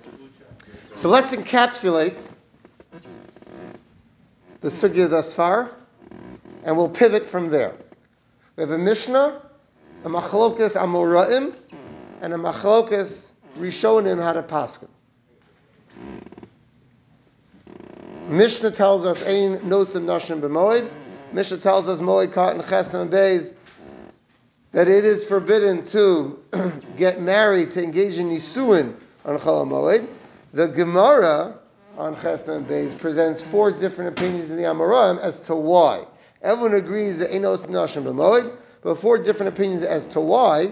So let's encapsulate the sugya thus far, and we'll pivot from there. We have a Mishnah, a Machlokas Amoraim, and a Machlokas Rishonim how to paskin. Mishnah tells us Ein Nosim Nashim B'Moed. Mishnah tells us Moed Kat and Chesem and Beis that it is forbidden to get married, to engage in Nisuin on Chol HaMoed. The Gemara on Chesem and Beis presents 4 different opinions in the Amoraim as to why. Everyone agrees that Ein Nosim Nashim B'Moed, but 4 different opinions as to why.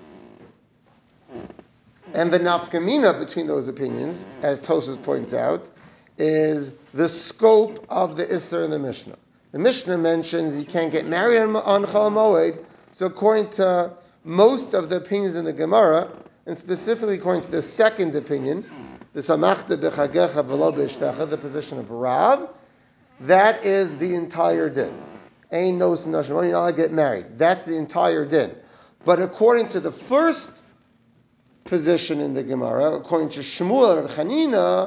And the nafkamina between those opinions, as Tosas points out, is the scope of the Isser in the Mishnah. The Mishnah mentions you can't get married on Chol HaMoed, so according to most of the opinions in the Gemara, and specifically according to the second opinion, the Samachta B'chagecha V'lo B'ishtecha, the position of Rav, that is the entire din. Ain't no Sinashim, you're not allowed to get married. That's the entire din. But according to the first position in the Gemara, according to Shmuel and Chanina,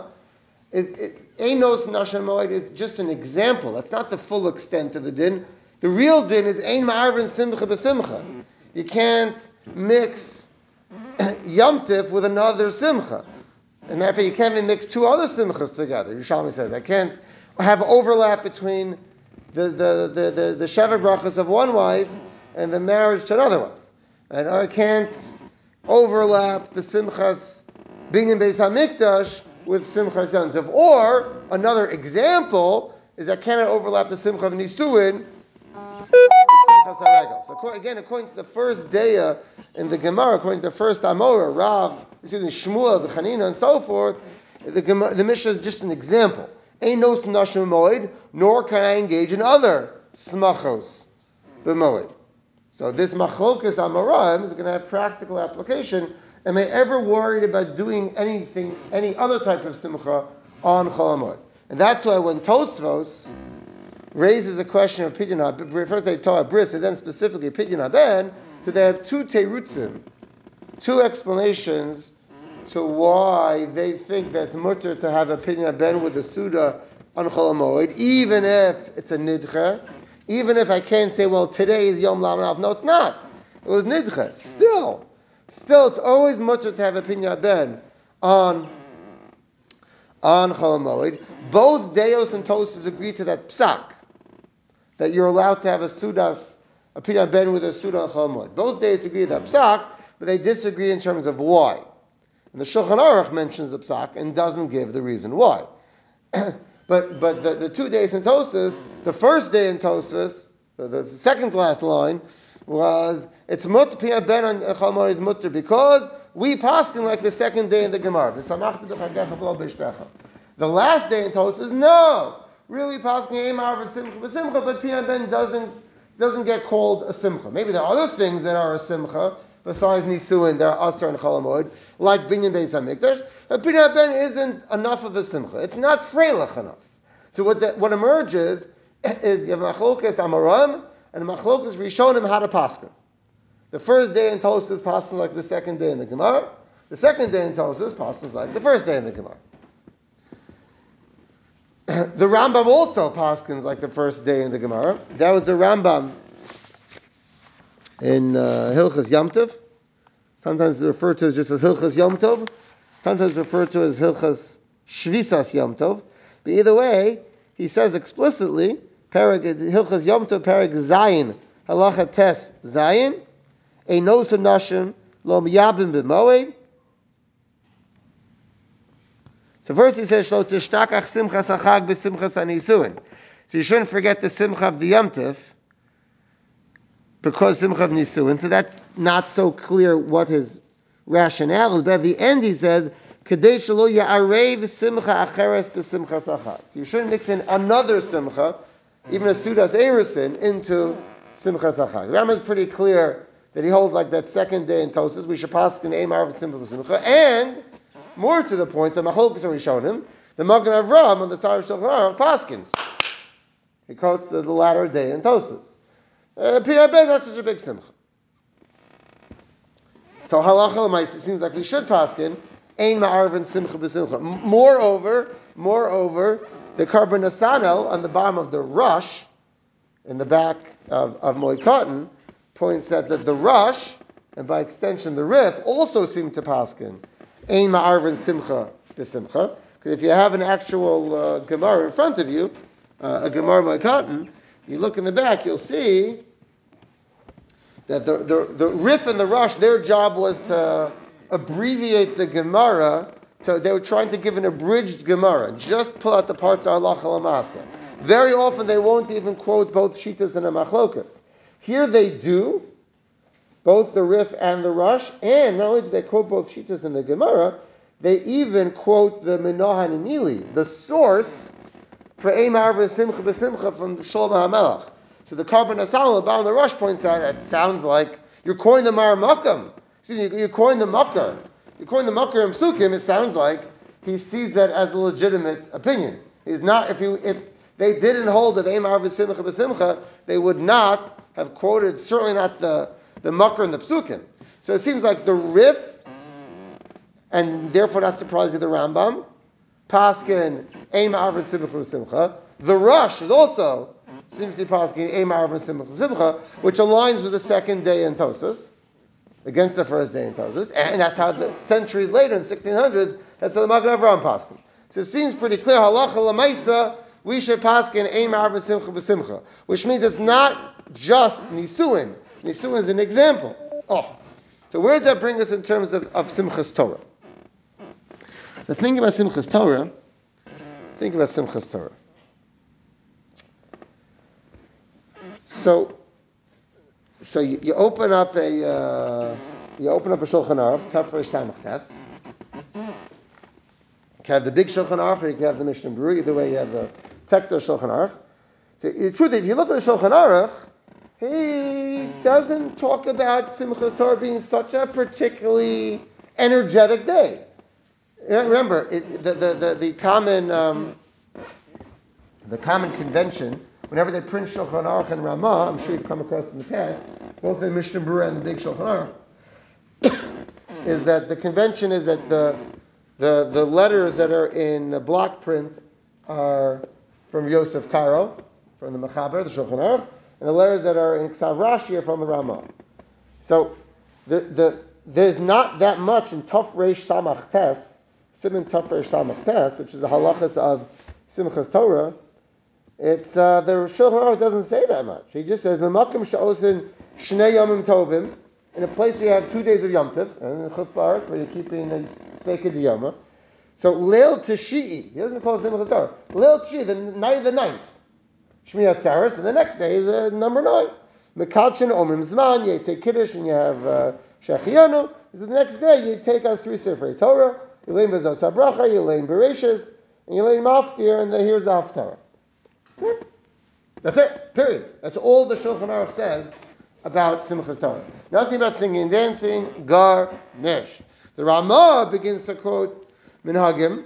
Einos Nashim Moed is just an example. That's not the full extent of the din. The real din is Ein Ma'arvin Simcha B'Simcha. You can't mix Yom Tif with another Simcha. And matter of fact, you can't even mix 2 other Simchas together. Yerushalmi says, I can't have overlap between the Sheva Brachas of one wife and the marriage to another wife. And I can't overlap the Simchas being in Beis HaMikdash with Simchas Yom Tov. Or, another example is I cannot overlap the Simcha of Nisuin with Simchas HaRegel. So again, according to the first Deya in the Gemara, according to the first Amora, Shmuel, Chanina, and so forth, the Mishnah is just an example. Ain't no Nashim Moed, nor can I engage in other Smachos B'Moed. So this Machlokas Amoraim is going to have practical application. Am I ever worried about doing anything, any other type of Simcha on Chol HaMoed? And that's why when Tosfos raises a question of Pidyon HaBen, first they talk about Bris, and then specifically Pidyon HaBen, so they have 2 terutzim, 2 explanations to why they think that it's mutter to have a Pidyon HaBen with the Suda on Chol HaMoed, even if it's a Nidcha, even if I can't say, well, today is Yom Lamanav. No, it's not. It was Nidcha. Still, it's always mutter to have a Pidyon HaBen on Chol HaMoed. Both Deos and Tosas agree to that psak, that you're allowed to have a Pidyon HaBen with a Suda on Chol HaMoed. Both Deos agree to that psak, but they disagree in terms of why. And the Shulchan Aruch mentions the psak and doesn't give the reason why. But the 2 days in Tosas, the first day in Tosas, the second to last line, was it's mutter Pidyon HaBen on Chol HaMoed is mutter because we paskin like the second day in the Gemara. The last day in Tosas, no, really paskin Eimar v'Simcha, but Pidyon HaBen doesn't get called a Simcha. Maybe there are other things that are a Simcha besides Nisuin, there are Asar and Chol HaMoed, like Binyan Beis HaMikdash. But Pidyon HaBen isn't enough of a Simcha. It's not freilach enough. So what emerges is you have Machlokas Amoraim and Machlokas Rishonim how to paskin. The first day in Tosas passes like the second day in the Gemara. The second day in Tosas passes like the first day in the Gemara. The Rambam also paskins like the first day in the Gemara. That was the Rambam in Hilchas Yom Tov. Sometimes referred to as just as Hilchas Yom Tov. Sometimes referred to as Hilchas Shvisas Yom Tov. But either way, he says explicitly, Hilchas Yom Tov, Perek Zayin, Halacha Tes Zayin, Einos Nashim Lo Miyabim B'Moed. So first he says, Shlo Tishtakach Simchas HaChag B'Simchas HaNisuin. So you shouldn't forget the Simcha of the Yom Tov, because Simcha of Nisuin. So that's not so clear what his rationale is. But at the end he says, Kedei Shelo Ya'arev Simcha Acheres B'Simchas HaChag. So you shouldn't mix in another Simcha, even a Sudas Erusin, into Simchas HaChag. The Rambam is pretty clear that he holds like that second day in Tosas, we should pass in Eimar v'Simcha v'Simcha, and more to the point, so Machlokes are Rishonim, the Magen Avram on the side of Shulchan Aruch paskins. He quotes the latter day in Tosas. Pidyon HaBen is not such a big Simcha. So halacha l'maisa, it seems like we should paskin, Ein ma'arvin simcha b'simcha. Moreover, the Karban Asanel on the bottom of the Rush, in the back of Moed Katan, points out that the Rush, and by extension the Rif, also seem to paskin Ein ma'arvin simcha b'simcha. Because if you have an actual Gemara in front of you, a Gemara Moed Katan, you look in the back, you'll see that the Rif and the Rush, their job was to abbreviate the Gemara. So they were trying to give an abridged Gemara, just pull out the parts of halacha l'maaseh. Very often they won't even quote both Shitas and the Machlokas. Here they do, both the Rif and the Rush, and not only do they quote both Shitas and the Gemara, they even quote the Minoha Nimili, the source for Ein Ma'arvin Simcha B'Simcha from Shlomo HaMelech. So the Karban Asanel about the Rush points out, it sounds like you're quoting the Mar Makam. You're quoting the Makar. You're quoting the Makar and Psukim. It sounds like he sees that as a legitimate opinion. He's not. If they didn't hold that Ein Ma'arvin Simcha B'Simcha, they would not have quoted. Certainly not the Makar and the Psukim. So it seems like the Rif, and therefore not surprisingly the Rambam, paskin Ein Ma'arvin Simcha B'Simcha. The Rush is also seems to be paskin Ein Ma'arvin Simcha B'Simcha, which aligns with the second day in Tosas, against the first day in Tosas, and that's how the centuries later in the 1600s, that's how the Magen Avraham paskin. So it seems pretty clear, halacha l'maisa, we should paskin Ein Ma'arvin Simcha B'Simcha, which means it's not just Nisuin. Nisuin is an example. So where does that bring us in terms of Simchas Torah? So think about Simchas Torah. So you open up a Shulchan Aruch, Tafresh Samach Tes. You can have the big Shulchan Aruch, or you can have the Mishnah Berurah. Either way, you have the text of Shulchan Aruch. So the truth is, if you look at the Shulchan Aruch, he doesn't talk about Simchas Torah being such a particularly energetic day. Remember, the common convention, whenever they print Shulchan Aruch and Ramah, I'm sure you've come across in the past, both the Mishnah Berurah and the big Shulchan Aruch, is that the convention is that the letters that are in block print are from Yosef Karo, from the Mechaber, the Shulchan Aruch, and the letters that are in Ksav Rashi are from the Ramah. So there's not that much in Taf Reish Samach Tes, Siman Taf Reish Samach Tes, which is the halachas of Simchas Torah. It's the Shulchan Aruch doesn't say that much. He just says Memakim Sha'osin Shnei Yomim Tovim, in a place where you have 2 days of Yom Tov, and in Chutz La'aretz where you're keeping a Sveika Diyoma. So Leil Tishi'i, he doesn't call it Simchas Torah. Leil Tishi'i, the night of the 9th, Shmini Atzeres, and the next day is number 9. Mekadshin Omrim Zman, you say Kiddush, and you have Shechianu. The next day you take out 3 Sefer Torah, you learn Bezos HaBracha, you learn Bereshis, and you learn Maftir, and here's the Haftarah. That's it, period. That's all the Shulchan Aruch says about Simchas Torah. Nothing about singing and dancing, garnish. The Ramah begins to quote Minhagim,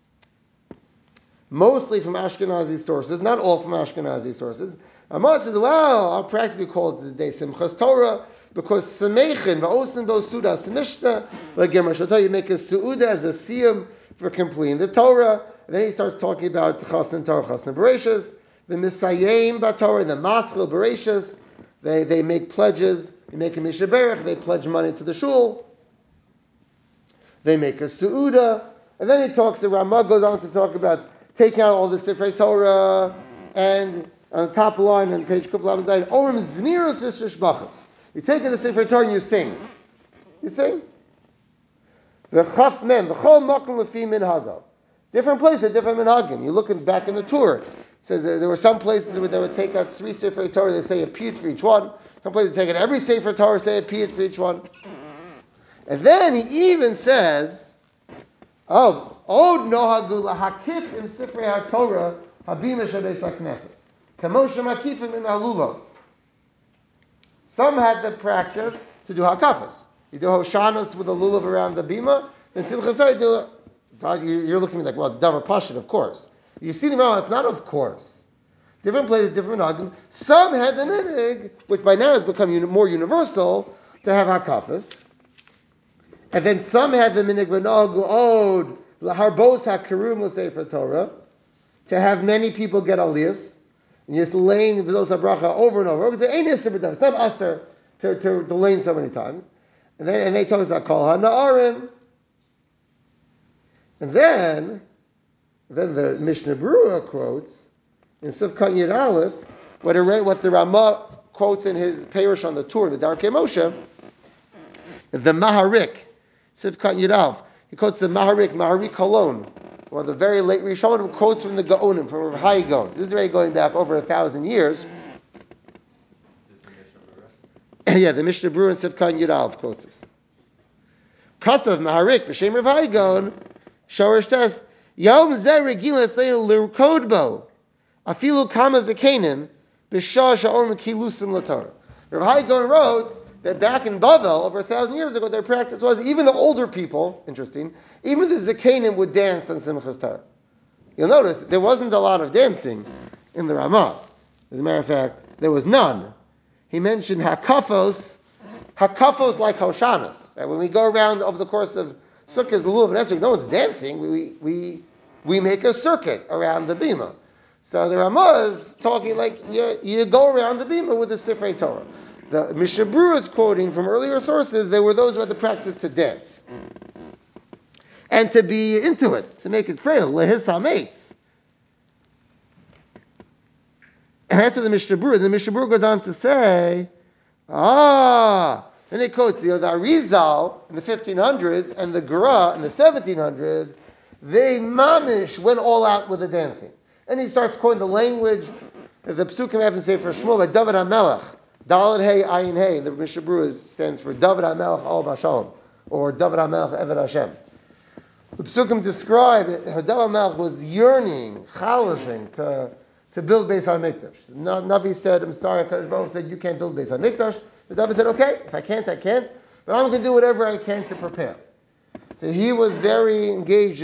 mostly from Ashkenazi sources, not all from Ashkenazi sources. Ramah says, well, I'll practically call it the day Simchas Torah, because Samechin, Va'osin Bo Sudas Mishnah, like Gemara Shal Torah, you make a Su'uda as a siyum for completing the Torah. And then he starts talking about Chasna Torah, Chasna Bereshis, the Misayim B'Torah, the Maschil Bereshis. They make pledges. They make a Mishnah Berach. They pledge money to the shul. They make a Su'uda. And then he talks, the Ramah goes on to talk about taking out all the Sifrei Torah, and on the top line on page Kuf Lamed Zayin, Orim Zmiros V'Shishbachas. You take the Sifrei Torah and you sing. You sing. V'chaf mem, v'chol makom lefi minhago. Different places, different minhagim. You look back in the Torah. It says there were some places where they would take out 3 Sefer Torah, they say a piyut for each one. Some places take out every Sefer Torah, say a piyut for each one. And then he even says, Od nohagu lahakif im Sifrei HaTorah habima shabeis HaKnesset. Kamosha makifim im halulo. Some had the practice to do hakafas. You do hoshanas with a lulav around the bima, then Simchas Torah, you're looking at me like, well, davar pashut, of course. You see the Rambam, it's not of course. Different places, different arguments. Some had the minhag, which by now has become more universal, to have hakafas. And then some had the minig v'nogu od laharbos hakirum l'sefer Torah, to have many people get aliyas, and just laying v'zos habracha over and over. Because it ain't isser b'dam. It's not aser to lane so many times. And they told us that kol hana'arim. And then the Mishnah Berurah quotes in Sivkot Yud Aleph what the Ramah quotes in his Perush on the Tur, the Darkei Moshe, the Maharik, Sivkot Yud Aleph. He quotes the Maharik Kolon, one of the very late Rishonim, quotes from the Gaonim, from Rav Hai Gaon. This is already going back over 1,000 years. Yeah, the Mishnah Berurah in Sivkot Yud Aleph quotes this. Kasav Maharik b'shem Rav Hai Gaon Shorish Tes Yom Zeh Regila Seil Lirkodbo Afilu Kama Zakenim B'Shah Sha'or Mekilusim L'Torah. Rav Hai Gaon wrote that back in Bavel over 1,000 years ago, their practice was even the older people, interesting, even the Zakenim would dance on Simchas Torah. You'll notice there wasn't a lot of dancing in the Ramah. As a matter of fact, there was none. He mentioned hakafos like Hoshanas. Right? When we go around over the course of Sukkot, Lulav, and Esrog, no one's dancing. We make a circuit around the bima. So the Ramah is talking like you go around the bima with the Sifrei Torah. The Mishnah Berurah is quoting from earlier sources. There were those who had the practice to dance and to be into it, to make it frail. Lehis hametz. And after the Mishnah Berurah goes on to say, then it quotes, the Arizal in the 1500s and the Gra in the 1700s, they mamish went all out with the dancing. And he starts quoting the language that the Psukim have in Sefer Shmuel by David HaMelech. Daled Hey Ayin Hey. The Mishnah Berurah stands for David HaMelech Al Bashalom, or David HaMelech Eved Hashem. The Psukim describe that David HaMelech was yearning, chalishing to build Beis HaMikdash. Navi said, I'm sorry, HaKadosh Baruch Hu said, you can't build Beis HaMikdash. The David said, okay, if I can't, I can't. But I'm going to do whatever I can to prepare. So he was very engaged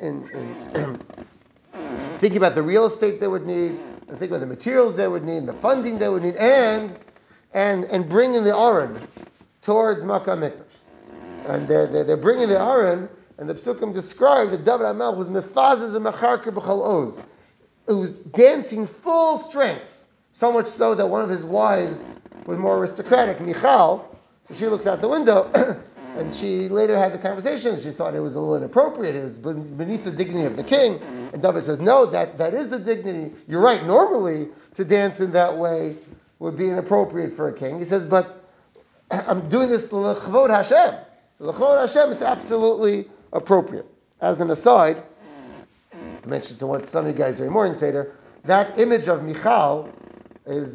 in thinking about the real estate they would need, and thinking about the materials they would need, and the funding they would need, and bringing the Aron towards Makkah Mikdash. And they're bringing the Aron, and the Psukim describe that David HaMelech was mefazes and mecharker b'chol oz. It was dancing full strength, so much so that one of his wives was more aristocratic, Michal. So she looks out the window, and she later had the conversation. She thought it was a little inappropriate. It was beneath the dignity of the king. And David says, no, that is the dignity. You're right. Normally, to dance in that way would be inappropriate for a king. He says, but I'm doing this l'chvod Hashem. So l'chvod Hashem, it's absolutely appropriate. As an aside, I mentioned to some of you guys during morning Seder, that image of Michal is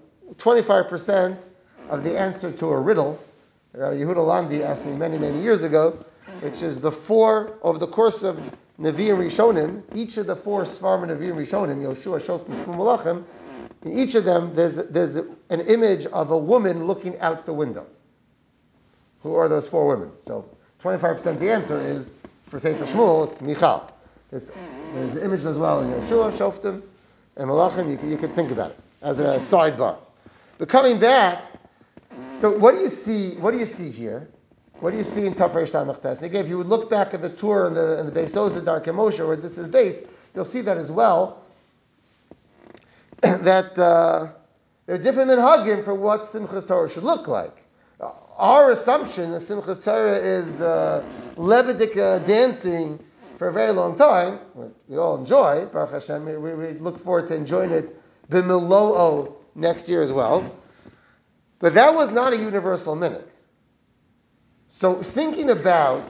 25% of the answer to a riddle. Yehuda Landi asked me many, many years ago, which is over the course of Nevi'im Rishonim, each of the 4 Sfarim Nevi'im Rishonim, Yoshua, Shoftim, Shmuel, Malachim, in each of them there's an image of a woman looking out the window. Who are those 4 women? So 25% of the answer is, for Sefer Shmuel, it's Michal. There's the image as well in Yoshua, Shoftim, and Malachim. You can think about it as a sidebar. But coming back, so what do you see here? What do you see in Tafresh Tamachtes? Again, if you would look back at the tour and the Beis Ozer Darkei Moshe, where this is based, you'll see that as well. That there are different minhagim for what Simchas Torah should look like. Our assumption that Simchas Torah is Levitic dancing for a very long time, we all enjoy, Baruch Hashem, we look forward to enjoying it b'milo'o next year as well. But that was not a universal minute. So thinking about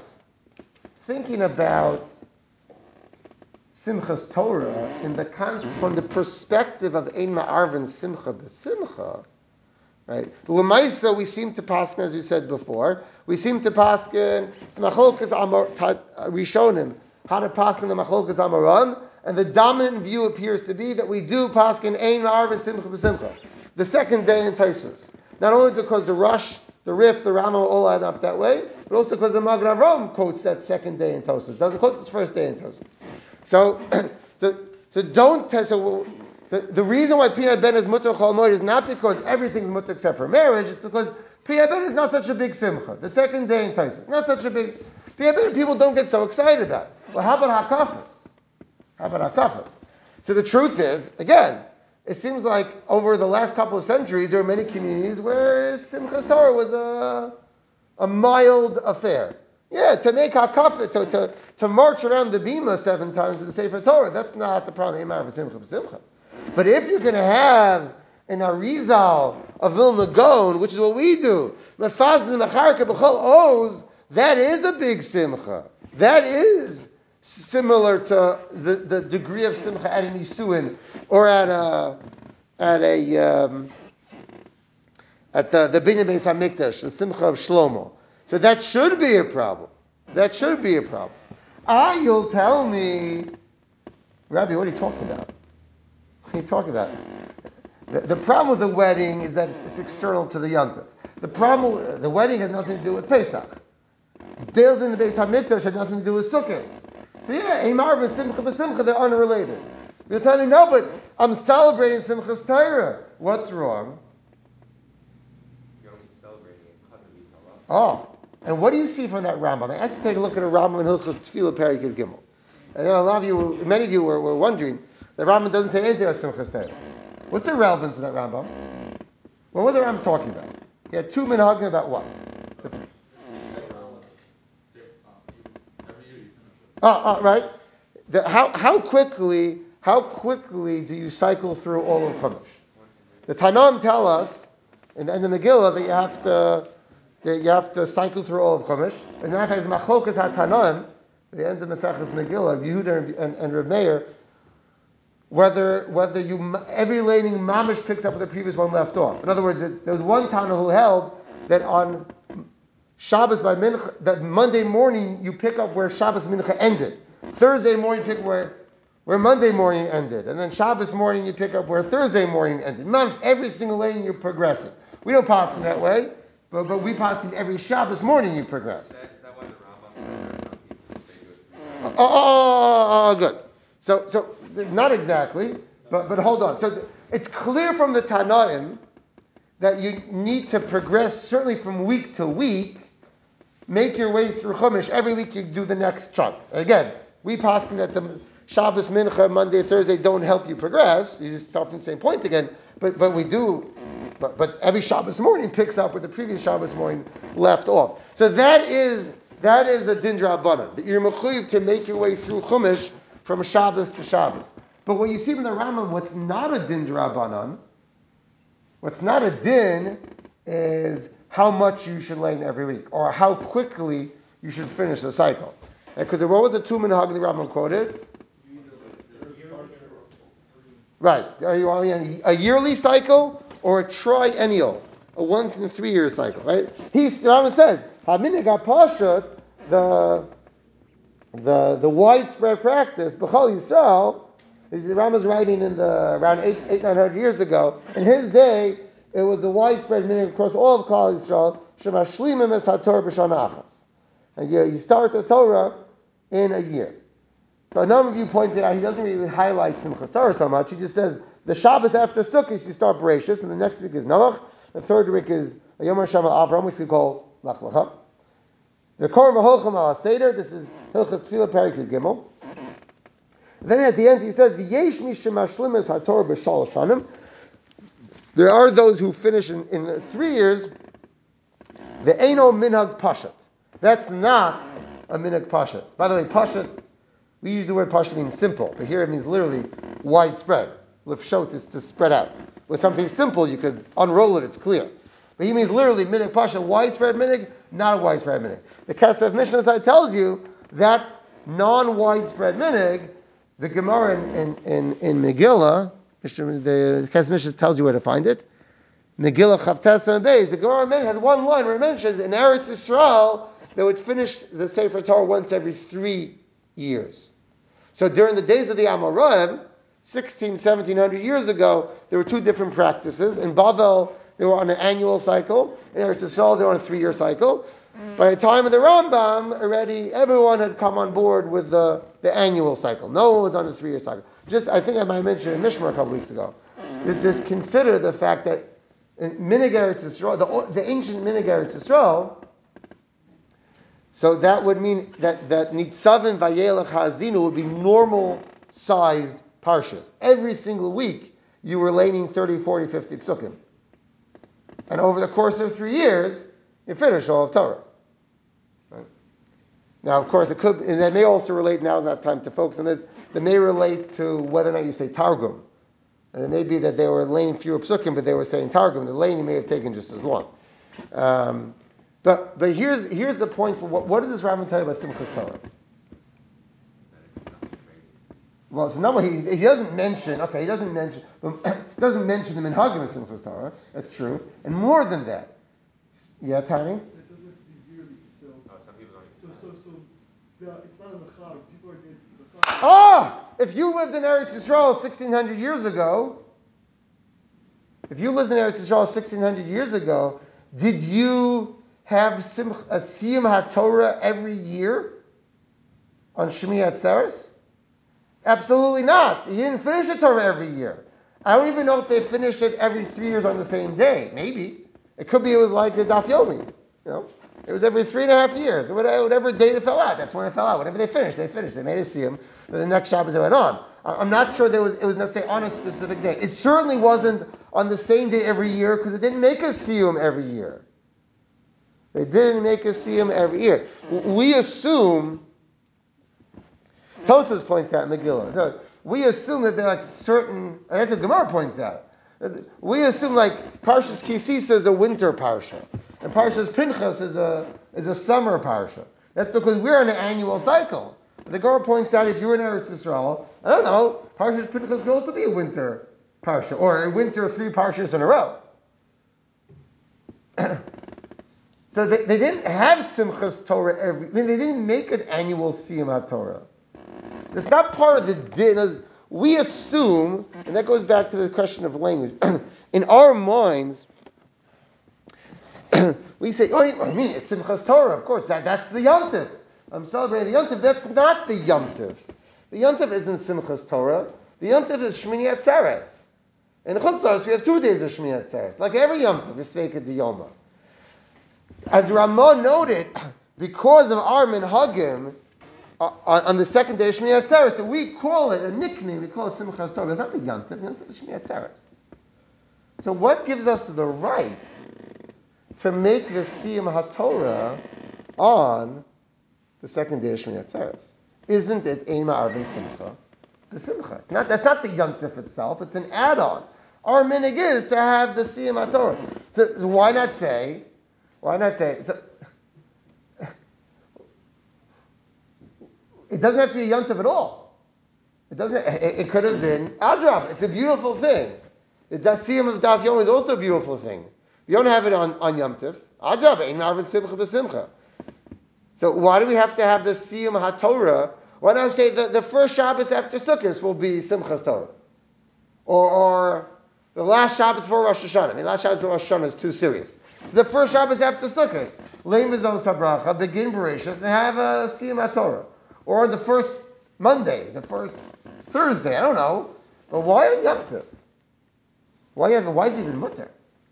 Simchas Torah from the perspective of Ein Ma'arvin Simcha B'Simcha, right? L'maisa, we seem to paskin, as we said before, we seem to paskin the Machlokas Rishonim, how to paskin the Machlokas Amoram, and the dominant view appears to be that we do paskin Ein Ma'arvin Simcha B'Simcha, the second day in Taisus. Not only because the Rush, the Rif, the Rama all add up that way, but also because the Magen Avraham quotes that second day in Tosas. Doesn't quote this first day in Tosas. So don't tell. So The reason why Pri Ben is mutter chol moed is not because everything's mutter except for marriage. It's because Pri Ben is not such a big simcha. The second day in Taisus, not such a big. Pri Ben people don't get so excited about it. Well, how about hakafas? So the truth is, again, it seems like over the last couple of centuries, there are many communities where Simchas Torah was a mild affair. Yeah, to make hakafas, to march around the bima 7 times to the Sefer Torah, that's not the problem. But if you're going to have an Arizal of Vilna Gaon, which is what we do, that is a big simcha. That is similar to the degree of simcha at an Isuin or at the Binyan Beis Hamikdash, the simcha of Shlomo. So that should be a problem. You'll tell me, Rabbi, what are you talking about? The problem with the wedding is that it's external to the Yom Tov. The wedding has nothing to do with Pesach. Building the Beis Hamikdash had nothing to do with Sukkot. So yeah, Eimar v'Simcha, they're unrelated. You're telling me, no, but I'm celebrating Simchas Torah. What's wrong? You're only celebrating it because of Yisrael. Oh, and what do you see from that Rambam? I asked you to take a look at a Rambam in Hilchos Tefillah Perikid Gimel. And many of you were wondering, the Rambam doesn't say anything about Simchas Torah. What's the relevance of that Rambam? What was the Rambam talking about? He had 2 minhagim about what? Right. How quickly do you cycle through all of Chumash? The Tanaim tell us in the Megillah that you have to cycle through all of Chumash. And now has Machlokas HaTanaim, at the end of Maseches Megillah, Yehuda and Reb Meir, whether every laning mamish picks up where the previous one left off. In other words, there was one Tana who held that on Shabbos by Mincha, that Monday morning you pick up where Shabbos Mincha ended. Thursday morning you pick where Monday morning ended. And then Shabbos morning you pick up where Thursday morning ended. Every single lane you're progressing. We don't pass them that way, but we pass them every Shabbos morning you progress. Is that why the Rambam said that some people say do it? Good. So not exactly, but hold on. So it's clear from the Tanaim that you need to progress certainly from week to week. Make your way through Chumash. Every week you do the next chunk. Again, we paskin that the Shabbos, Mincha, Monday, Thursday don't help you progress. You just start from the same point again. But we do. But every Shabbos morning picks up where the previous Shabbos morning left off. So that is a din d'Rabbanan, that you're mechuyev to make your way through Chumash from Shabbos to Shabbos. But what you see from the Rambam, what's not a din d'Rabbanan, what's not a din is how much you should lay in every week, or how quickly you should finish the cycle. Because what was the 2 minhag the Rambam quoted? Right. Are you on a yearly cycle or a triennial, a once in a 3 year cycle? Right. Rambam says haminhag hapashut, the widespread practice b'chol Yisrael. The Rambam's writing in around 800-900 years ago. In his day, it was a widespread minhag across all of Klal Yisrael. Shemashlimim es haTorah b'shana achas, and you start the Torah in a year. So a number of you pointed out he doesn't really highlight Simchas Torah so much. He just says the Shabbos after Sukkot you start Bereshis, and the next week is Noach. The third week is Yom Hashem al Avram, which we call Lach Lecha. The Korban V'Holchem al Seder. This is Hilchos Tefillah Perikid Gimel. Then at the end he says, "V'yesh mi shemashlim es haTorah b'shalosh shanim." There are those who finish in 3 years. The Eino minhag pashat. That's not a minhag pashat. By the way, pashat, we use the word pashat means simple, but here it means literally widespread. Lifshot is to spread out. With something simple, you could unroll it, it's clear. But he means literally minhag pashat, widespread minhag, not a widespread minhag. The Kesef Mishnah side tells you that non-widespread minhag, the Gemara in Megillah, the Kesef Mishnah tells you where to find it. Megillah Chavtes and Beis. The Gemara has one line where it mentions in Eretz Yisrael they would finish the Sefer Torah once every 3 years. So during the days of the Amoraim, 1700 years ago, there were 2 different practices. In Bavel, they were on an annual cycle. In Eretz Yisrael, they were on a 3 year cycle. By the time of the Rambam, already everyone had come on board with the annual cycle. No one was on the 3-year cycle. I think I might mention in Mishmar a couple weeks ago. Just consider the fact that in Minig Eretz Yisrael, the ancient Minig Eretz Yisrael, so that would mean that Nitzavim Vayelech Hazinu would be normal-sized parshas. Every single week, you were laning 30, 40, 50 psukim. And over the course of 3 years, you finish all of Torah. Right? Now, of course, it could, and that may also relate, now is not time to focus on this, that may relate to whether or not you say Targum. And it may be that they were laning fewer psukim, but they were saying Targum. The laning may have taken just as long. But here's the point for what does this Rambam tell you about Simchas Torah? Well, so number he doesn't mention. Okay, he doesn't mention the minhagim of Simchas Torah. That's true, and more than that. Yeah, Tani. It doesn't have to be yearly. Some people don't. It's not in the chag. People are getting the chag. Ah, if you lived in Eretz Yisrael 1,600 years ago, did you have a Siyum HaTorah every year on Shmini Atzeres? Absolutely not. You didn't finish the Torah every year. I don't even know if they finished it every 3 years on the same day. Maybe. It could be it was like the Daf Yomi. It was every 3.5 years. Or whatever date it fell out. That's when it fell out. Whatever they finished. They made a Siyum. But the next Shabbos it went on. I'm not sure it was necessarily on a specific day. It certainly wasn't on the same day every year because it didn't make a Siyum every year. They didn't make a Siyum every year. We assume, Tosas points out in Megillah, so we assume that they're like certain, and that's what Gemara points out. We assume like Parshas Kisisa is a winter parsha, and Parshas Pinchas is a summer parsha. That's because we're on an annual cycle. The Gemara points out if you're in Eretz Yisrael, I don't know, Parshas Pinchas could also be a winter parsha, or a winter 3 parshas in a row. So they didn't have Simchas Torah they didn't make an annual Siyum HaTorah. It's not part of the din. We assume, and that goes back to the question of language. In our minds, we say, it's Simchas Torah, of course. That's the Yom Tov. I'm celebrating the Yom Tov. That's not the Yom Tov. The Yom Tov isn't Simchas Torah. The Yom Tov is Shmini Atzeres. In Chutz La'aretz, we have 2 days of Shmini Atzeres. Like every Yom Tov, is Sveika Diyoma. As Ramah noted, because of our minhagim, on the second day of Shmini Atzeres, so we call it a nickname, we call it Simchas Torah. It's not the Yom Tov, the Yom Tov is Shmini Atzeres. So what gives us the right to make the Siyum HaTorah on the second day of Shmini Atzeres? Isn't it Eima Arvin Simcha? The Simcha. That's not the Yom Tov itself, it's an add-on. Our minig is to have the Siyum HaTorah. So why not say, so, it doesn't have to be a Yom Tov at all. It could have been Adrab. It's a beautiful thing. The Siyum of Daf Yomi is also a beautiful thing. You don't have it on Yom Tov. Adrab, Ein Marvin Simcha B'Simcha. So why do we have to have the Siyum HaTorah? Why not say the first Shabbos after Sukkot will be Simchas Torah? Or the last Shabbos before Rosh Hashanah. Last Shabbos before Rosh Hashanah is too serious. So the first Shabbos after Sukkot, Leim V'Zos HaBracha, begin Bereshis, and have a Siyum HaTorah. Or the first Monday, the first Thursday, I don't know. But why on Yom Tov? Why is it even mutter?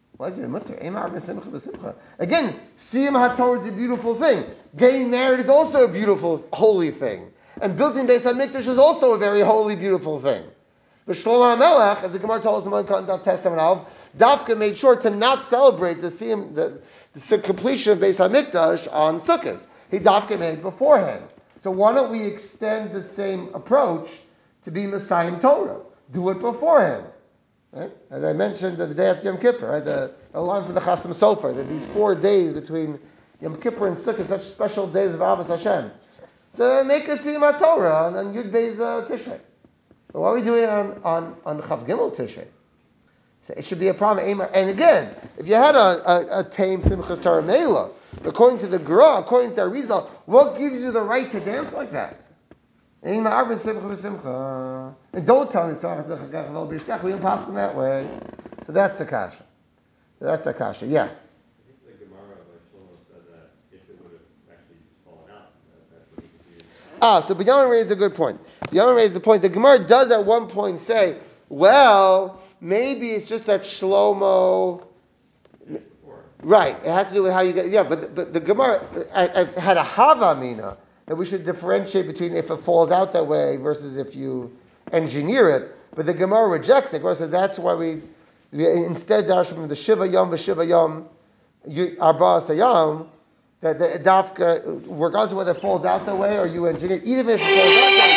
Again, Siyum HaTorah is a beautiful thing. Getting married is also a beautiful, holy thing. And building Beis HaMikdash is also a very holy, beautiful thing. But Shlomo HaMelech, as the Gemara told us in Daf Testament Alv, Dafka made sure to not celebrate the completion of Beis HaMikdash on Sukkot. He Dafka made it beforehand. So why don't we extend the same approach to be Messiah Torah? Do it beforehand. Right? As I mentioned the day after Yom Kippur, right? The line from the Chasam Sofer, that these 4 days between Yom Kippur and Sukkot, such special days of Avos Hashem. So make a Siyum HaTorah on Yud Beis Tishrei. But why are we doing it on Chav Gimel Tishrei? So it should be a problem. And again, if you had a tame Simchas Torah Meila, according to the Gra, according to the Arizal, what gives you the right to dance like that? And don't tell me we don't pass them that way. So that's a kasha. Yeah. I think the Gemara by Shlomo said that if it So Binyamin raised a good point. Binyamin raised the point. The Gemara does at one point say, well, maybe it's just that Shlomo. Right, it has to do with how you get. Yeah, but the Gemara, I've had a Hava Mina that we should differentiate between if it falls out that way versus if you engineer it. But the Gemara rejects it. The Gemara says that's why we instead dash from the Shiva Yom v'Shiva Yom Arba Sayam, that the Dafka, regardless of whether it falls out that way or you engineer, even if it falls out that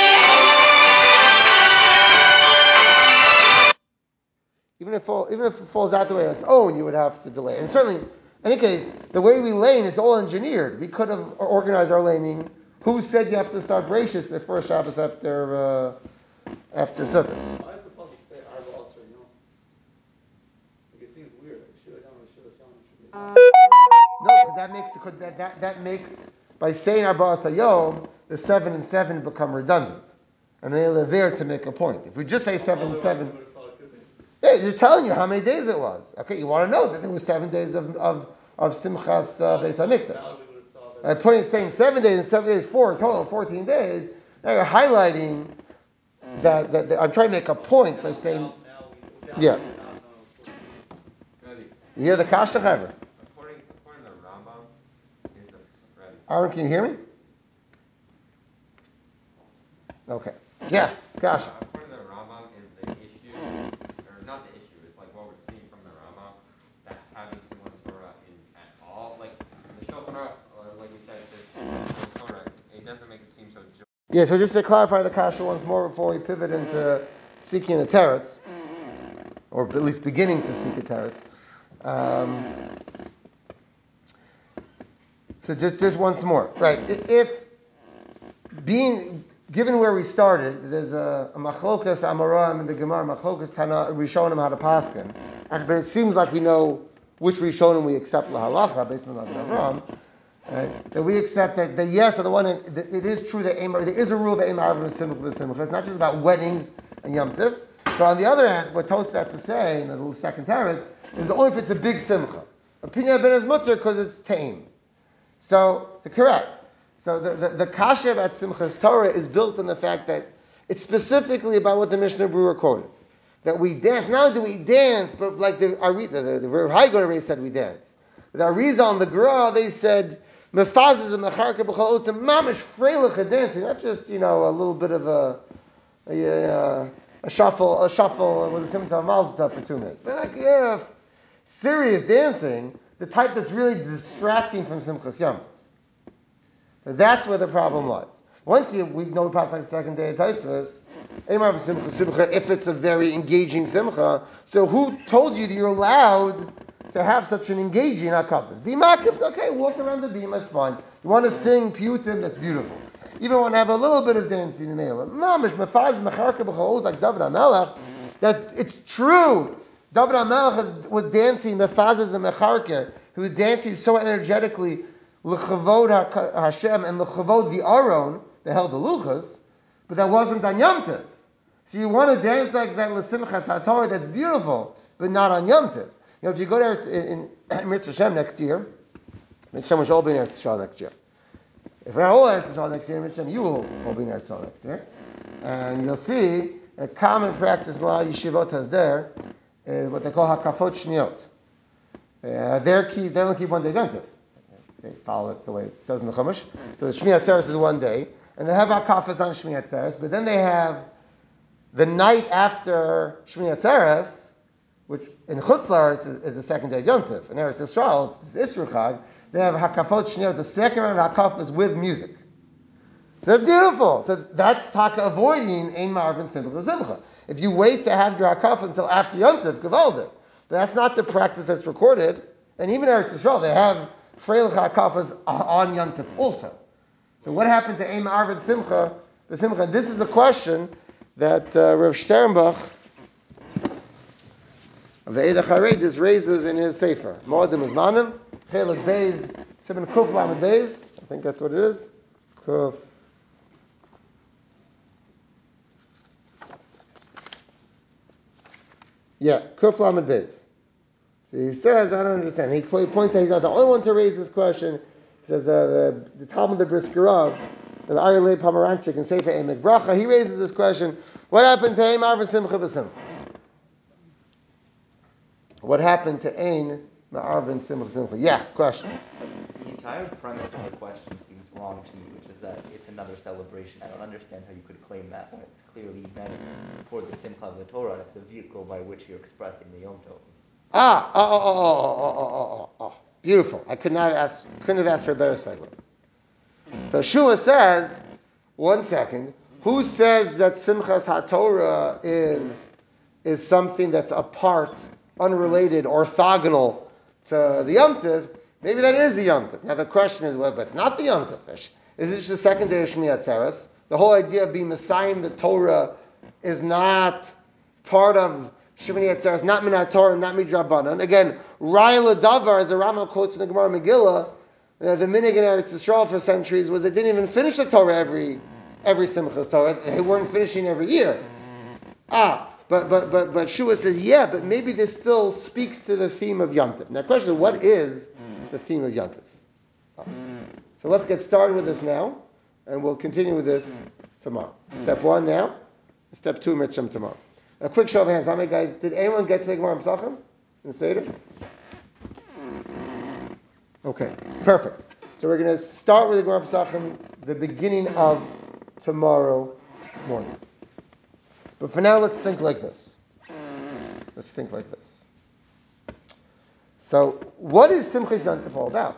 way, even if it falls out the way on its own, you would have to delay. And certainly, in any case, the way we lane is all engineered. We could have organized our laning. Who said you have to start Bereshis the first Shabbos after Sukkot? Why is the public say Arba also Yom? Like it seems weird. Like Shiva Yom or Shiva Yom should be. No, because that makes by saying Arba Sayom, the 7 and 7 become redundant, and they're there to make a point. If we just say 7 and 7, yeah, they're telling you how many days it was. Okay, you want to know that there were 7 days of Simchas Beis Hamikdash. Saying 7 days and 7 days, 4 total, 14 days. Now you're highlighting that I'm trying to make a point by saying, yeah. You hear the kasha chaver? According to the Rambam, is the Aaron, can you hear me? Okay. Yeah, kasha. According to the Rambam, is the issue, or not the issue, it's like what we're seeing from the Rambam, that having similar Torah at all, like the Shulchan, like we said, the Torah, it doesn't make it seem so. Yeah, so just to clarify the kasha once more before we pivot into seeking a teretz, or at least beginning to seek a teretz. So just once more, right? If given where we started, there's a machlokas amaram in the Gemara, machlokas tana rishonim how to paskin, but it seems like we know which rishonim we accept lahalacha based on Magen Avraham. That we accept that yes, on the one hand, it is true that there is a rule that Eimar v'Simcha v'Simcha. It's not just about weddings and Yom Tiv. But on the other hand, what Tosafot has to say in the little second teretz is only if it's a big Simcha. Opinion ben is mutter because it's tame. So to correct. So the kasha about Simchas Torah is built on the fact that it's specifically about what the Mishnah Berurah quoted. That we dance. Not only do we dance, but like the Rav Hai already said we dance. The Arizal on the Gra, they said mefazes and mecharka b'chol otam mamish freilich dancing, not just a little bit of a shuffle with a simcha malzah for 2 minutes, but like serious dancing, the type that's really distracting from Simchas Yom. That's where the problem lies. Once we know the past like the second day of Tosfos, Eimar v'Simcha Simcha, if it's a very engaging Simcha, so who told you that you're allowed to have such an engaging akapas? Be makif, okay, walk around the beam, that's fine. You want to sing piyutim, that's beautiful. Even want to have a little bit of dancing in the middle. Mamish mefaz mecharka b'chaoz like David HaMelech. That it's true. David HaMelech was dancing mefazes and mecharka. He was dancing so energetically l'chavod Hashem and l'chavod the Aron that held the luchas, but that wasn't on Yom Tov. So you want to dance like that l'simchas haTorah, that's beautiful, but not on Yom Tov. If you go there in Mitzvah Hashem next year, Mitzvah Hashem will all be in Eretz Yisrael next year. If we're not all in Eretz Yisrael next year, Mitzvah Hashem, you will all be in Eretz Yisrael next year. And you'll see a common practice in a lot of yeshivot has there is what they call hakafot shniot. They don't keep one day Yom Tov. They follow it the way it says in the Chumash. So the Shmi Atzeres is one day, and they have hakafas on Shmi Atzeres, but then they have the night after Shmi Atzeres, which in Chutz La'aretz is the second day of Yom Tov. In Eretz Yisrael, it's Isra Chag. They have Hakafot Shniyot, the second round of Hakafas with music. So that's beautiful. So that's taka avoiding Ein Ma'arv and Simcha Simcha. If you wait to have your Hakaf until after Yom Tov, Gavaldik. But that's not the practice that's recorded. And even Eretz Yisrael, they have Freilich Hakafas on Yom Tov also. So what happened to Ein Ma'arv and Simcha? The Simcha. And this is the question that Rav Sternbach of the Eidach HaReidus raises in his Sefer. Mo'adim Uzmanim, Chelik Beis, Siman Kuf Lamed Beis. I think that's what it is. Kuf. Yeah, Kuf Lamed Beis. So he says, I don't understand. He points out he's not the only one to raise this question. He says the Talmud of Brisker Rav the Aryeh Pomeranchik and Sefer Emek Bracha, he raises this question: what happened to Ein Ma'arvin Simcha B'Simcha? What happened to Ein Ma'arvin Simcha B'Simcha? Yeah, question. The entire premise of the question seems wrong to me, which is that it's another celebration. I don't understand how you could claim that when it's clearly meant for the Simcha of the Torah. It's a vehicle by which you're expressing the Yom Tov. Beautiful. I couldn't have asked for a better segue. So Shua says, one second, who says that Simchas HaTorah is something that's apart, unrelated, orthogonal to the Yom Tov? Maybe that is the Yom Tov. Now the question is, well, but it's not the Yom Tov. Is it just the second day of Shmini Atzeres? The whole idea of being Messiah, the Torah, is not part of Shemini Atzeres, not Minat Torah, not Midrabanan. Again, Raya Davar, as the Rambam quotes in the Gemara Megillah, the minhag in Eretz Yisrael for centuries was they didn't even finish the Torah every Simchas Torah. They weren't finishing every year. But Shua says, yeah, but maybe this still speaks to the theme of Yom Tov. Now, the question is, what is the theme of Yom Tov? So let's get started with this now, and we'll continue with this tomorrow. Step 1 now, step 2 Mitzvah tomorrow. A quick show of hands. How many guys, did anyone get to the Gemara Pesachim in Seder? Okay, perfect. So we're going to start with the Gemara Pesachim, the beginning of tomorrow morning. But for now, let's think like this. So, what is Simchas Yom Tov all about?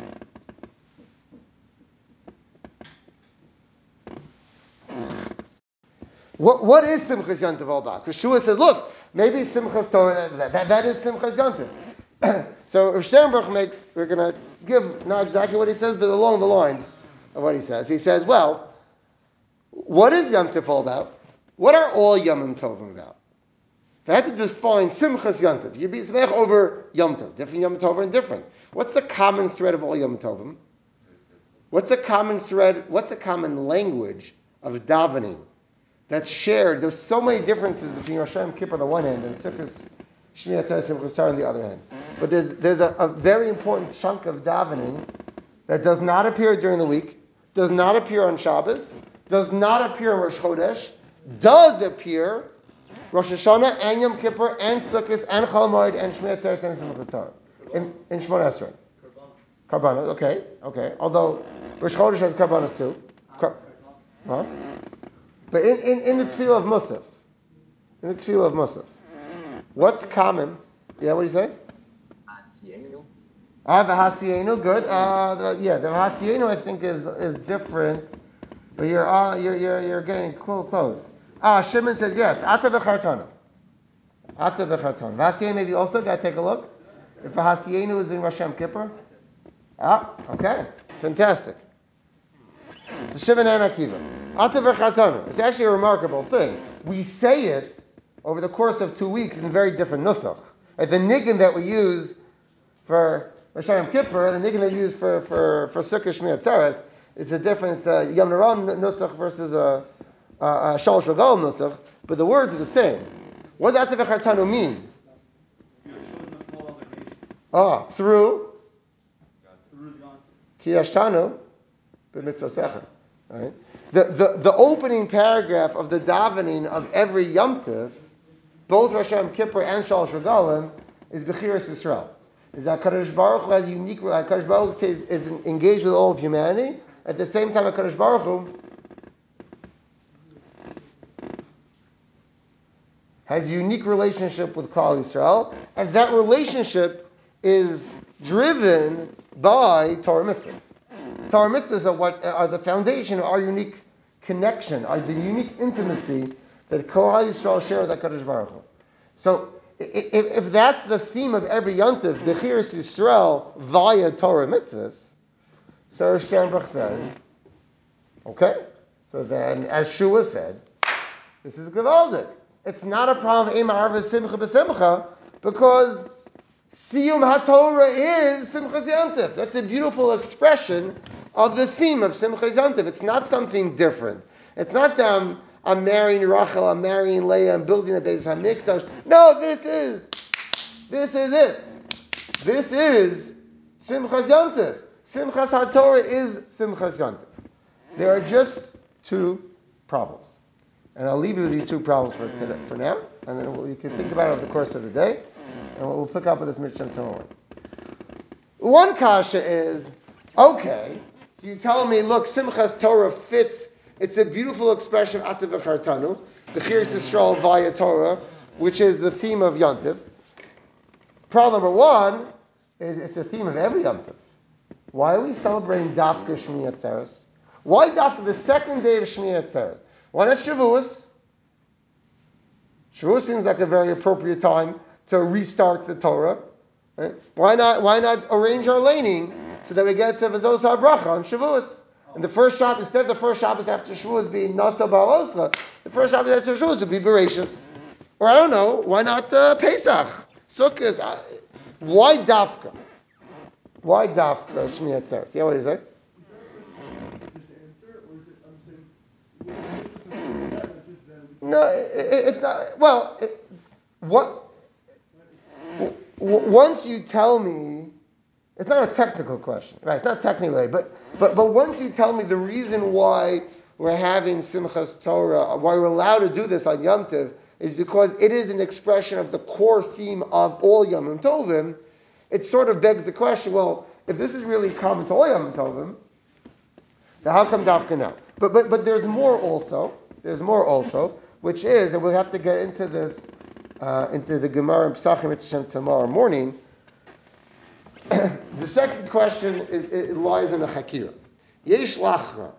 What is Simchas Yom Tov all about? Because Shua says, look, maybe Simchas Torah, that is Simchas Yom Tov. So if Sternberg we're going to give not exactly what he says, but along the lines of what he says. He says, well, what is Yom Tov all about? What are all Yom Tovim about? They had to define Simchas Yom Tov. You'd be Samech over Yom Tov. Different Yom Tovim and different. What's the common thread of all Yom Tovim? What's a common thread? What's a common language of davening that's shared? There's so many differences between Rosh Hashanah Kippur on the one hand and Simchas Shmini Atzeres Simchas Torah on the other hand. But there's a very important chunk of davening that does not appear during the week, does not appear on Shabbos, does not appear in Rosh Chodesh, does appear Rosh Hashanah and Yom Kippur and Sukkot and Chol Moed and Shmini Atzeres and Simchas Torah in Shmona Esrei. Karbanos, okay. Although Rosh Chodesh has Karbanos too. Huh? But in the Tefillah of Musaf, what's common? Yeah, what do you say? Hasienu. The Hasienu, good. The Hasienu I think is different, but you're getting close. Shimon says yes. Ata v'chartanu. Hasienu maybe also. Gotta take a look. If a Hasienu is in Rosh Hashanah Kippur. Okay, fantastic. So Shimon and Akiva. Ata v'chartanu. It's actually a remarkable thing. We say it over the course of 2 weeks in very different nusach. The niggin that we use for Rosh Hashanah Kippur, the niggin that we use for Sukkot Shmini Atzeres, it's a different Yom Noron nusach versus a Shalosh Regalim nusach, but the words are the same. What does Ata v'chartanu mean? Through Ki Yashtanu b'mitzvah sechem. Right? The opening paragraph of the davening of every Yom Tov, both Rosh Hashanah Kippur and Shalosh Regalim, is Bechiras Yisrael. Is that HaKadosh Baruch Hu has unique, HaKadosh Baruch Hu is engaged with all of humanity. At the same time, HaKadosh Baruch Hu has a unique relationship with Klal Yisrael, and that relationship is driven by Torah mitzvahs. Torah mitzvahs are what are the foundation of our unique connection, are the unique intimacy that Klal Yisrael share with HaKadosh Baruch Hu. So, if that's the theme of every Yom Tov, Bechiras Yisrael via Torah mitzvahs, so Sternberg says, okay, so then, as Shua said, this is Gavaldik. It's not a problem, Ein Ma'arvin Simcha B'Simcha, because Siyum HaTorah is Simchas Yom Tov. That's a beautiful expression of the theme of Simchas Yom Tov. It's not something different. It's not that I'm marrying Rachel, I'm marrying Leah, I'm building a Beis HaMikdash. No, this is it. This is Simchas Yom Tov. Simchas HaTorah is Simchas Yom Tov. There are just two problems. And I'll leave you with these two problems for now, and then you can think about it over the course of the day, and we'll pick up with this Mishnah tomorrow. One kasha is, okay, so you tell me, look, Simchas Torah fits, it's a beautiful expression of Atav v'Chartanu, B'chiras Yisrael via Torah, which is the theme of Yontiv. Problem number one is it's the theme of every Yontiv. Why are we celebrating Dafka Shmini Atzeres? Why Dafka the second day of Shmini Atzeres? Why not Shavuos? Shavuos seems like a very appropriate time to restart the Torah. Right? Why not arrange our laning so that we get to Vazos HaBracha on Shavuos? And the first Shabbos, instead of the first Shabbos after Shavuos being Nasa Ba'al Osra, the first Shabbos after Shavuos would be Bereshis. Or I don't know, why not Pesach? Sukkot? Why Dafka? Why Dafka Shmini Atzeres? Yeah, what is it? No, it's not. Well, once you tell me, it's not a technical question, right? It's not technically related, but once you tell me the reason why we're having Simchas Torah, why we're allowed to do this on Yom Tov, is because it is an expression of the core theme of all Yom Tovim. It sort of begs the question: well, if this is really common to all Yom Tovim, then how come Dafka now? But there's more also. There's more also, which is, and we'll have to get into this, into the Gemara and Pesachim Hashem tomorrow morning. The second question it lies in the Chakira. Yesh Lachra.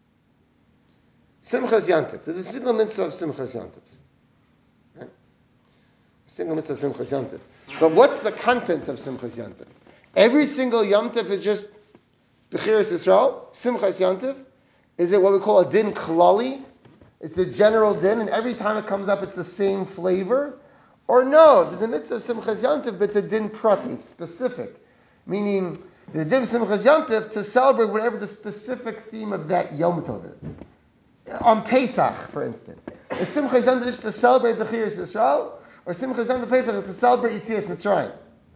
Simchas Yantiv. There's a single mitzvah of Simchas Yantiv. Right? Single mitzvah of Simchas Yantiv. But what's the content of Simchas Yantiv? Every single Yom Tov is just B'chiras Yisrael. Simchas Yantiv. Is it what we call a din klali? It's a general din, and every time it comes up, it's the same flavor? Or no, there's a mitzvah of Simchas Yantiv, but it's a din prati, it's specific. Meaning, the din of Simchas Yantiv to celebrate whatever the specific theme of that Yom Tov is. On Pesach, for instance. Is Simchas Yantiv just to celebrate B'chiras Yisrael? Or Simchas Yantiv Pesach is to celebrate Yitzias Mitzrayim?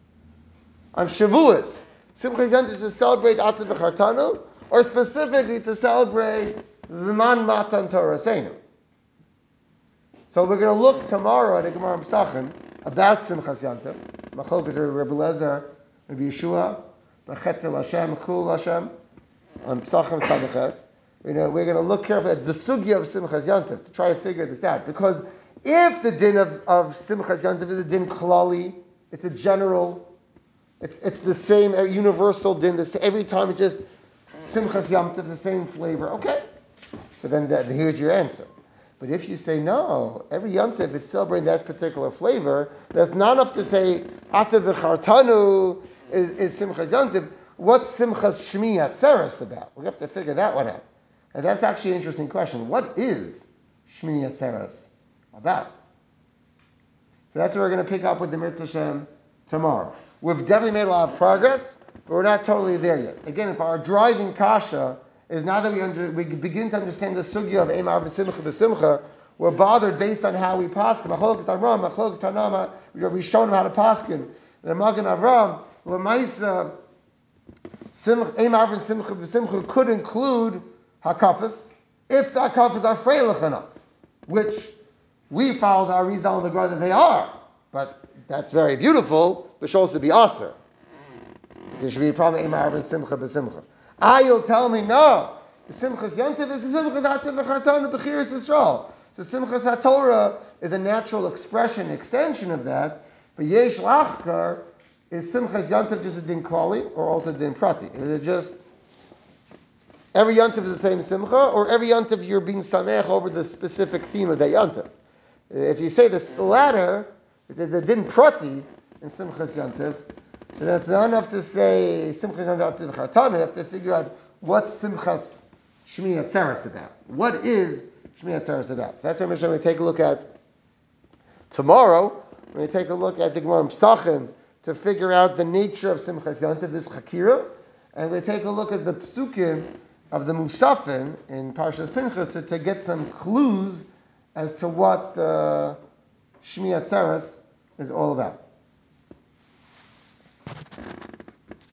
On Shavuos, Simchas Yantiv is to celebrate Atav v'Chartanu? Or specifically to celebrate Zman Matan Torah Seinu. So we're going to look tomorrow at the Gemara Pesachim about Simchas Yantiv. Machlokes are Rebbe Lezer, Rebbe Yeshua, Bechetzel Hashem, Kul Hashem, on Pesachim Samaches. We're going to look carefully at the sugya of Simchas Yantiv to try to figure this out. Because if the din of Simchas Yantiv is a din klali, it's a general, it's the same universal din. Every time it just Simchas Yantiv, the same flavor. Okay. So then here's your answer. But if you say no, every Yom Tov it's celebrating that particular flavor, that's not enough to say Atav v'Chartanu is Simchas Yom Tov. What's Simchas Shmini Atzeres about? We have to figure that one out. And that's actually an interesting question. What is Shmini Atzeres about? So that's what we're going to pick up with the Mirta Hashem tomorrow. We've definitely made a lot of progress, but we're not totally there yet. Again, if our driving kasha is now that we begin to understand the sugya of Eimar b'simcha, we're bothered based on how we paskin. Machlokes Avram, Machlokes Tanama, we shown them how to paskin. The Magen Avram, L'maisa, Eimar b'simcha could include hakafas if the hakafas are freilich enough, which we follow the Arizal and the Gra that they are. But that's very beautiful, but should also be aser. There should be probably Eimar b'simcha. You'll tell me, no. The Simchas Yantiv is the Simchas Atav v'Chartanu B'chiras Yisrael. So Simchas HaTorah is a natural expression, extension of that. But Yesh Lachkar is Simchas Yantiv just a din klali or also a din prati? Is it just every Yantiv is the same Simcha, or every Yantiv you're being samech over the specific theme of that Yantiv? If you say the latter, there's a din prati in Simchas Yantiv. So that's not enough to say Simchas Yantiv V'Chartanu. You have to figure out what's Simchas Shmini Atzeres about. What is Shmini Atzeres about? So that's what we're going to take a look at tomorrow. We're going to take a look at the Gemara Pesachim to figure out the nature of Simchas Yantiv, this Chakira, and we'll take a look at the Psukim of the Musafin in Parshas Pinchas to get some clues as to what Shmini Atzeres is all about.